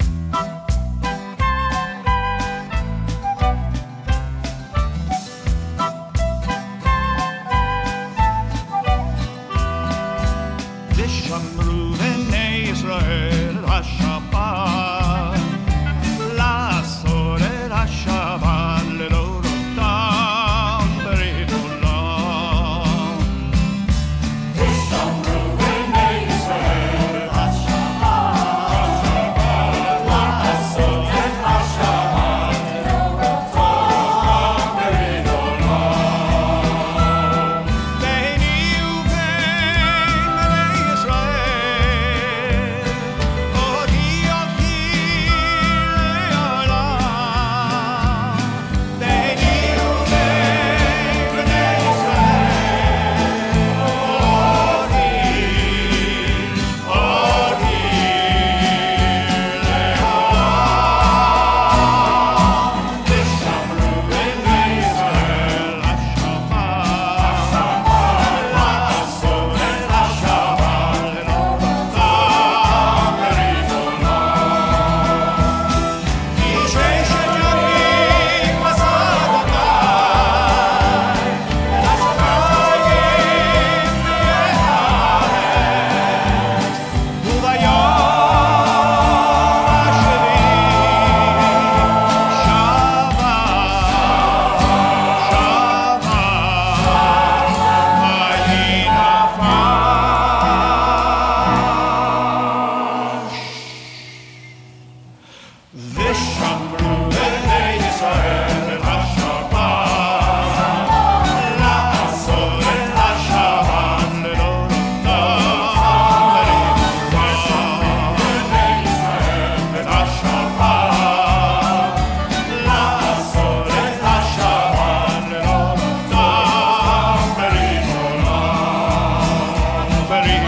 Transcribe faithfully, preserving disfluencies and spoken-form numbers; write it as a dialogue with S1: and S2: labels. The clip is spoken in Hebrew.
S1: ושמרו בני ישראל השבת, לעשות את השבת לדורותם ברית עולם. ושמרו בני ישראל השבת, לעשות את השבת לדורותם ברית עולם. ביני ובין בני ישראל אותי אותי לעולם. ביני ובין בני ישראל אותי אותי לעולם. ושמרו בני ישראל השבת, לעשות את השבת לדורותם ברית עולם. איש אשת ימים מסעדותיי, לשמיים מהארץ, וביום השביעי שבת, שבת, ויהי נפש. ושמרו בני ישראל השבת, לעשות את השבת לדורותם ברית עולם. בני ישראל את השבת, לעשות את השבת לדורותם ברית עולם. ברית